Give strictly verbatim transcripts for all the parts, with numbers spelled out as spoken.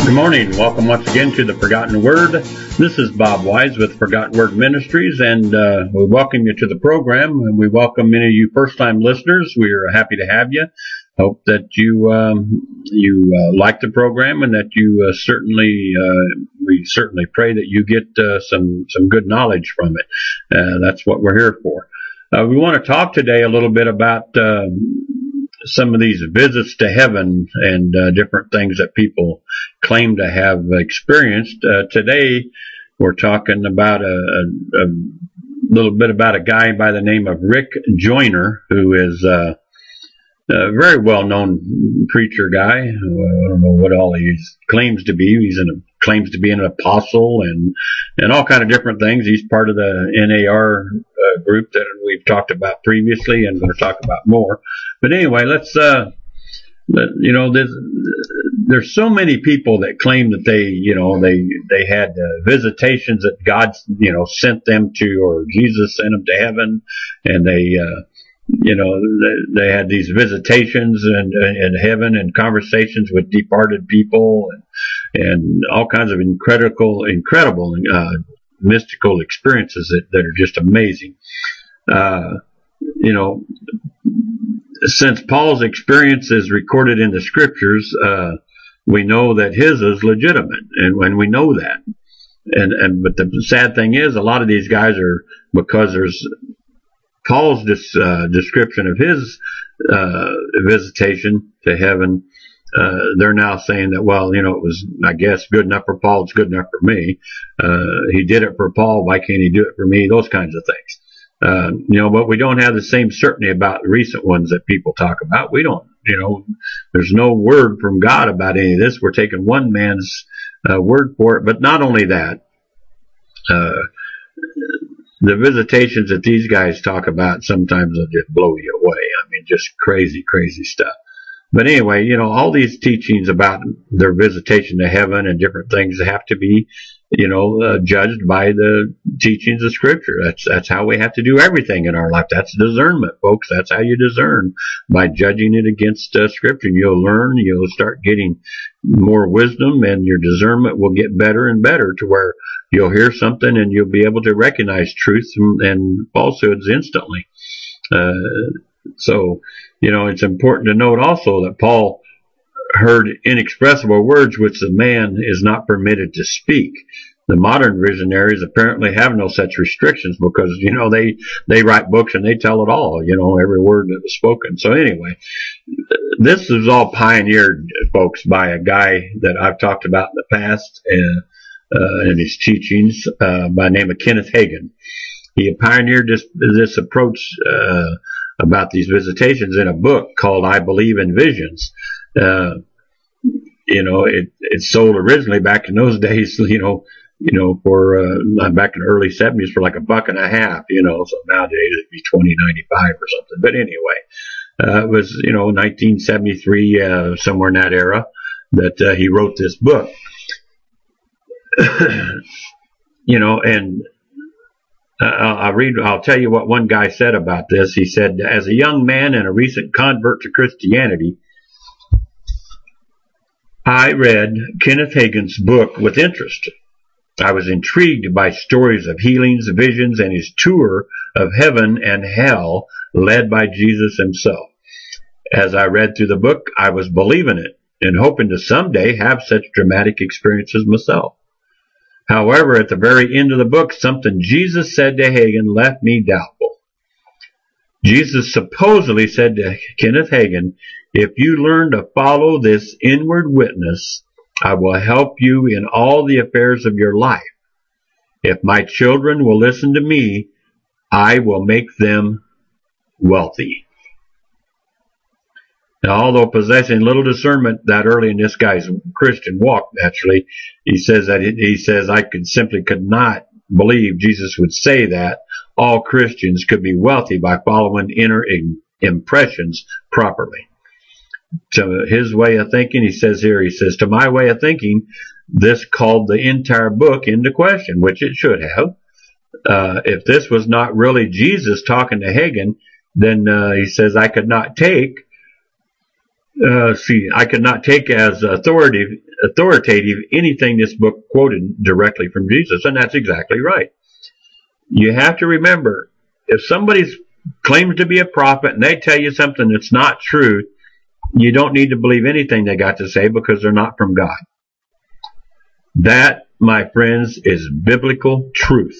Good morning. Welcome once again to the Forgotten Word. This is Bob Wise with Forgotten Word Ministries, and uh, we welcome you to the program. And we welcome many of you first-time listeners. We are happy to have you. Hope that you um, you uh, like the program, and that you uh, certainly uh, we certainly pray that you get uh, some some good knowledge from it. Uh, that's what we're here for. Uh, we want to talk today a little bit about Uh, some of these visits to heaven and uh, different things that people claim to have experienced. Uh, today, we're talking about a, a, a little bit about a guy by the name of Rick Joyner, who is uh, a very well-known preacher guy. I don't know what all he claims to be. He's an, claims to be an apostle and and all kind of different things. He's part of the N A R uh, group that we've talked about previously, and we're going to talk about more. But anyway, let's, uh, you know, there's, there's so many people that claim that they, you know, they, they had uh, visitations that God, you know, sent them to, or Jesus sent them to heaven, and they, uh, you know, they, they had these visitations in, in heaven and conversations with departed people and, and all kinds of incredible, incredible, uh, mystical experiences that, that are just amazing. Uh, you know, since Paul's experience is recorded in the scriptures, uh, we know that his is legitimate, and when we know that, and and but the sad thing is, a lot of these guys are, because there's Paul's this, uh, description of his uh, visitation to heaven, uh, they're now saying that, well, you know, it was, I guess, good enough for Paul, it's good enough for me. Uh, he did it for Paul, why can't he do it for me? Those kinds of things. Uh, you know, but we don't have the same certainty about the recent ones that people talk about. We don't, you know, there's no word from God about any of this. We're taking one man's uh, word for it. But not only that, uh, the visitations that these guys talk about sometimes will just blow you away. I mean, just crazy, crazy stuff. But anyway, you know, all these teachings about their visitation to heaven and different things have to be, you know, uh, judged by the teachings of Scripture. That's that's how we have to do everything in our life. That's discernment, folks. That's how you discern, by judging it against uh, Scripture. And you'll learn, you'll start getting more wisdom, and your discernment will get better and better, to where you'll hear something and you'll be able to recognize truth and falsehoods instantly. Uh, so, you know, it's important to note also that Paul heard inexpressible words which the man is not permitted to speak. The modern visionaries apparently have no such restrictions, because, you know, they, they write books and they tell it all, you know, every word that was spoken. So anyway, this is all pioneered, folks, by a guy that I've talked about in the past, and, uh, in his teachings, uh, by the name of Kenneth Hagin. He pioneered this, this approach, uh, about these visitations in a book called I Believe in Visions. Uh, you know, it, it sold originally back in those days, you know, you know, for, uh, back in the early seventies for like a buck and a half, you know, so nowadays it'd be twenty ninety-five or something. But anyway, uh, it was, you know, nineteen seventy-three, uh, somewhere in that era that, uh, he wrote this book. You know, and, uh, I'll read, I'll tell you what one guy said about this. He said, as a young man and a recent convert to Christianity, I read Kenneth Hagin's book with interest. I was intrigued by stories of healings, visions, and his tour of heaven and hell led by Jesus himself. As I read through the book, I was believing it and hoping to someday have such dramatic experiences myself. However, at the very end of the book, something Jesus said to Hagin left me doubtful. Jesus supposedly said to Kenneth Hagin, if you learn to follow this inward witness, I will help you in all the affairs of your life. If my children will listen to me, I will make them wealthy. Now, although possessing little discernment that early in this guy's Christian walk, naturally, he says that it, he says I could simply could not believe Jesus would say that all Christians could be wealthy by following inner impressions properly. To his way of thinking, he says here, he says, to my way of thinking, this called the entire book into question, which it should have. Uh, if this was not really Jesus talking to Hagin, then uh, he says I could not take Uh, see, I could not take as authoritative, authoritative anything this book quoted directly from Jesus, and that's exactly right. You have to remember, if somebody claims to be a prophet and they tell you something that's not true, you don't need to believe anything they got to say because they're not from God. That, my friends, is biblical truth.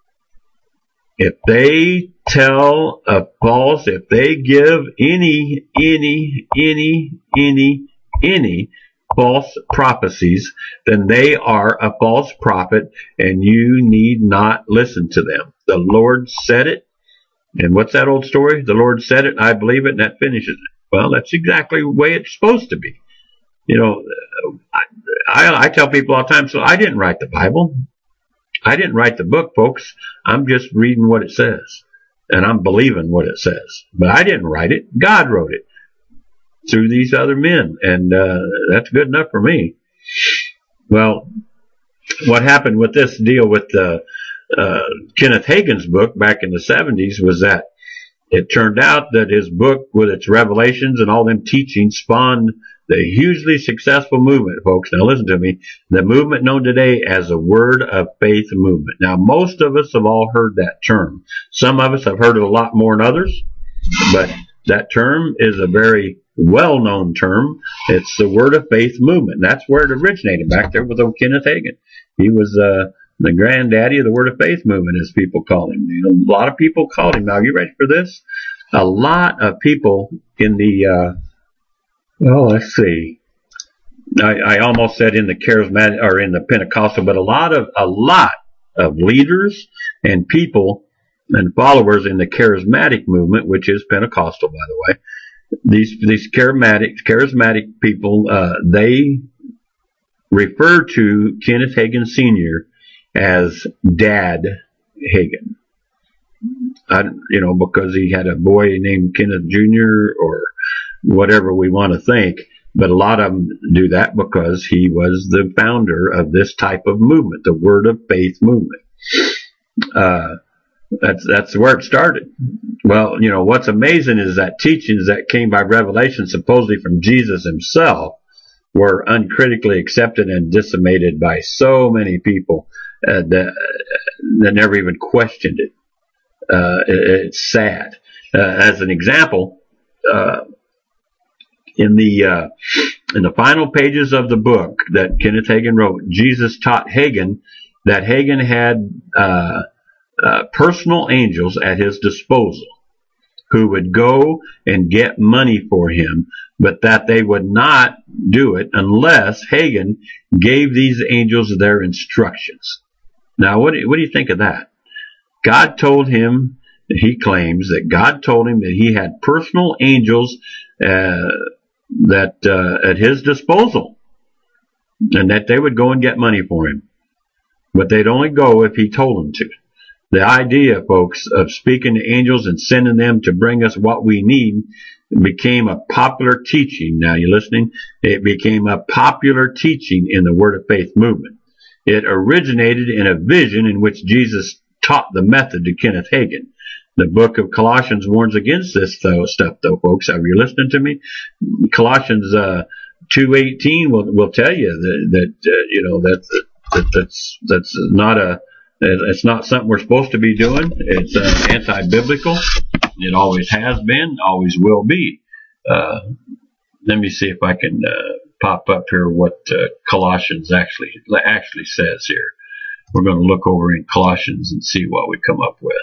If they tell a false, if they give any, any, any, any, any false prophecies, then they are a false prophet and you need not listen to them. The Lord said it. And what's that old story? The Lord said it, I believe it, and that finishes it. Well, that's exactly the way it's supposed to be. You know, I, I, I tell people all the time, so I didn't write the Bible. I didn't write the book, folks. I'm just reading what it says. And I'm believing what it says. But I didn't write it. God wrote it through these other men. And uh, that's good enough for me. Well, what happened with this deal with uh, uh, Kenneth Hagin's book back in the seventies was that it turned out that his book, with its revelations and all them teachings, spawned the hugely successful movement, folks. Now listen to me. The movement known today as the Word of Faith movement. Now most of us have all heard that term. Some of us have heard it a lot more than others, but that term is a very well-known term. It's the Word of Faith movement. That's where it originated, back there with old Kenneth Hagin. He was uh, the granddaddy of the Word of Faith movement, as people call him. You know, a lot of people called him. Now, are you ready for this? A lot of people in the uh, Well, let's see. I, I almost said in the charismatic or in the Pentecostal, but a lot of a lot of leaders and people and followers in the charismatic movement, which is Pentecostal, by the way. These these charismatic charismatic people, uh, they refer to Kenneth Hagin Senior as Dad Hagin. I, you know, because he had a boy named Kenneth Junior or whatever we want to think, but a lot of them do that because he was the founder of this type of movement, the Word of Faith movement. Uh, that's that's where it started. Well, you know, what's amazing is that teachings that came by revelation, supposedly from Jesus himself, were uncritically accepted and disseminated by so many people uh, that, that never even questioned it. Uh, it it's sad. Uh, as an example, uh, In the uh, in the final pages of the book that Kenneth Hagin wrote, Jesus taught Hagin that Hagin had uh, uh, personal angels at his disposal who would go and get money for him, but that they would not do it unless Hagin gave these angels their instructions. Now, what do, what do you think of that? God told him, he claims that God told him that he had personal angels uh, that uh, at his disposal, and that they would go and get money for him, but they'd only go if he told them to. The idea, folks, of speaking to angels and sending them to bring us what we need became a popular teaching. Now, you listening? It became a popular teaching in the Word of Faith movement. It originated in a vision in which Jesus taught the method to Kenneth Hagin. The book of Colossians warns against this though, stuff, though, folks. Are you listening to me? Colossians uh, two eighteen will will tell you that that uh, you know that, that that's that's not a it's not something we're supposed to be doing. It's uh, anti-biblical. It always has been, always will be. Uh, let me see if I can uh, pop up here what uh, Colossians actually actually says here. We're going to look over in Colossians and see what we come up with.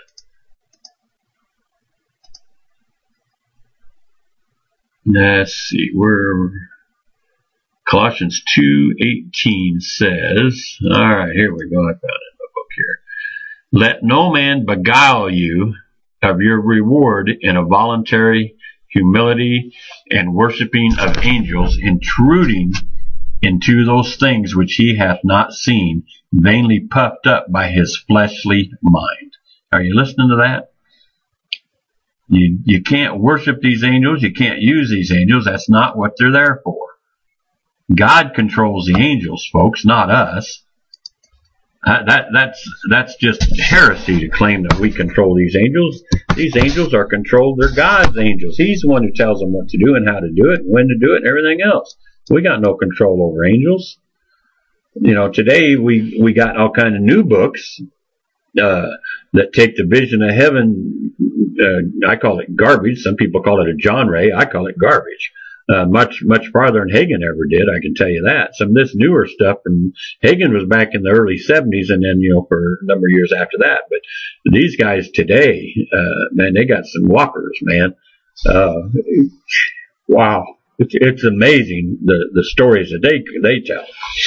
Let's see, we're Colossians two eighteen says, all right, here we go. I found it in the book here. Let no man beguile you of your reward in a voluntary humility and worshiping of angels, intruding into those things which he hath not seen, vainly puffed up by his fleshly mind. Are you listening to that? You, you can't worship these angels. You can't use these angels. That's not what they're there for. God controls the angels, folks, not us. Uh, that that's that's just heresy to claim that we control these angels. These angels are controlled. They're God's angels. He's the one who tells them what to do and how to do it and when to do it and everything else. We got no control over angels. You know, today we we got all kind of new books uh, that take the vision of heaven. Uh, I call it garbage. Some people call it a genre. I call it garbage. Uh, much, much farther than Hagin ever did, I can tell you that. Some of this newer stuff from Hagin was back in the early seventies and then, you know, for a number of years after that. But these guys today, uh, man, they got some whoppers, man. Uh, wow. It's, it's amazing the, the stories that they, they tell.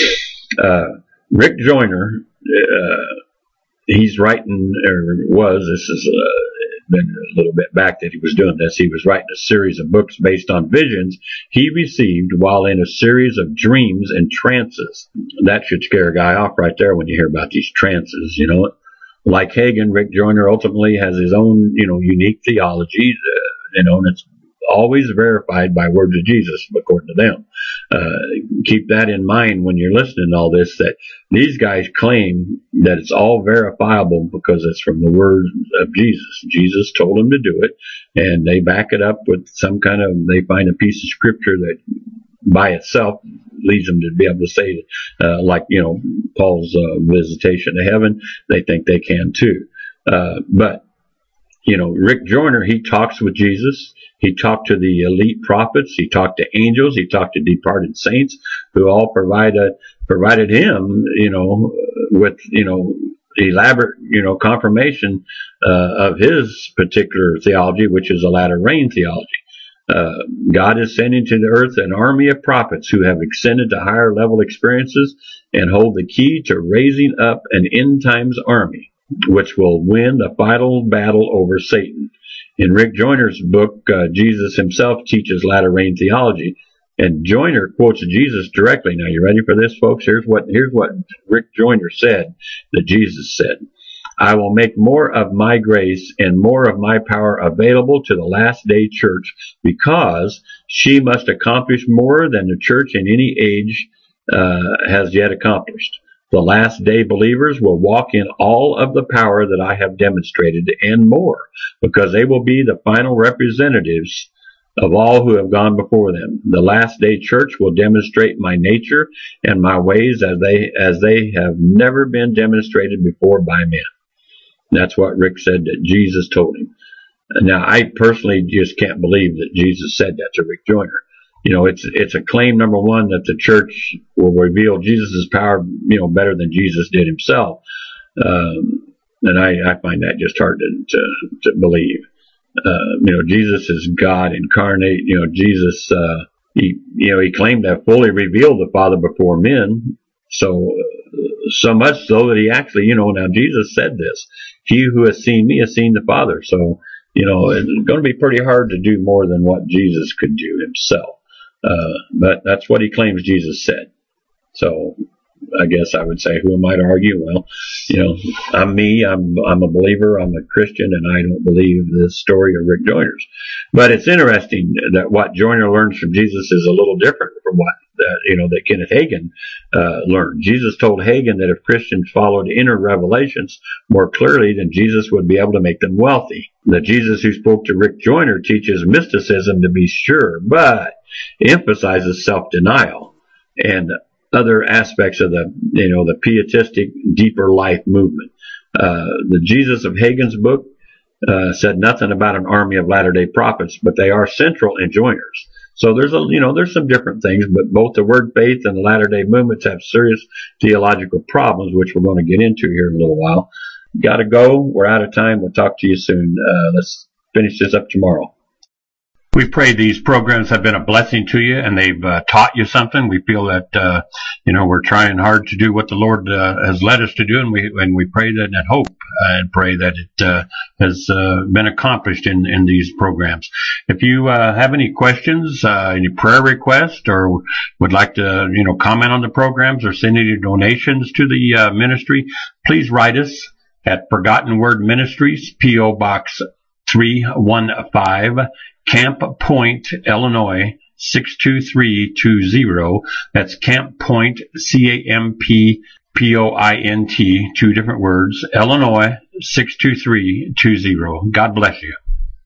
Uh, Rick Joyner, uh, he's writing, or was, this is, uh, been a little bit back that he was doing this. He was writing a series of books based on visions he received while in a series of dreams and trances. That should scare a guy off right there when you hear about these trances, you know. Like Hagin, Rick Joyner ultimately has his own, you know, unique theology, uh, you know, and it's always verified by words of Jesus, according to them. Uh, keep that in mind when you're listening to all this, that these guys claim that it's all verifiable because it's from the word of Jesus. Jesus told them to do it, and they back it up with some kind of, they find a piece of scripture that by itself leads them to be able to say, uh, like, you know, Paul's uh, visitation to heaven, they think they can too. Uh, but, you know, Rick Joyner, he talks with Jesus. He talked to the elite prophets. He talked to angels. He talked to departed saints who all provided, provided him, you know, with, you know, elaborate, you know, confirmation, uh, of his particular theology, which is a latter rain theology. Uh, God is sending to the earth an army of prophets who have ascended to higher level experiences and hold the key to raising up an end times army, which will win the final battle over Satan. In Rick Joyner's book, uh, Jesus himself teaches latter rain theology, and Joyner quotes Jesus directly. Now, you ready for this, folks? Here's what here's what Rick Joyner said that Jesus said. I will make more of my grace and more of my power available to the last day church because she must accomplish more than the church in any age uh, has yet accomplished. The last day believers will walk in all of the power that I have demonstrated and more, because they will be the final representatives of all who have gone before them. The last day church will demonstrate my nature and my ways as they as they have never been demonstrated before by men. That's what Rick said that Jesus told him. Now, I personally just can't believe that Jesus said that to Rick Joyner. You know, it's it's a claim, number one, that the church will reveal Jesus' power, you know, better than Jesus did himself. Um, and I, I find that just hard to, to, to believe. Uh, you know, Jesus is God incarnate. You know, Jesus, uh, he, you know, he claimed to have fully revealed the Father before men. So, so much so that he actually, you know, now Jesus said this, he who has seen me has seen the Father. So, you know, it's going to be pretty hard to do more than what Jesus could do himself. Uh, but that's what he claims Jesus said. So I guess I would say, who am I to argue? Well, you know, I'm me. I'm I'm a believer. I'm a Christian, and I don't believe this story of Rick Joyner's. But it's interesting that what Joyner learns from Jesus is a little different from what uh, you know that Kenneth Hagin uh, learned. Jesus told Hagin that if Christians followed inner revelations more clearly, then Jesus would be able to make them wealthy. The Jesus who spoke to Rick Joyner teaches mysticism, to be sure, but emphasizes self-denial and other aspects of the, you know, the pietistic, deeper life movement. Uh, the Jesus of Hagin's book uh, said nothing about an army of Latter-day Prophets, but they are central in Joyner's. So there's a, you know, there's some different things, but both the Word Faith and the Latter-day movements have serious theological problems, which we're going to get into here in a little while. Got to go. We're out of time. We'll talk to you soon. Uh, let's finish this up tomorrow. We pray these programs have been a blessing to you and they've uh, taught you something. We feel that, uh, you know, we're trying hard to do what the Lord uh, has led us to do, and we and we pray that and hope uh, and pray that it uh, has uh, been accomplished in, in these programs. If you uh, have any questions, uh, any prayer requests, or would like to, you know, comment on the programs or send any donations to the uh, ministry, please write us at Forgotten Word Ministries, P O Box three one five, Camp Point, Illinois, six two three two zero. That's Camp Point, C A M P P O I N T, two different words, Illinois six two three two zero. God bless you.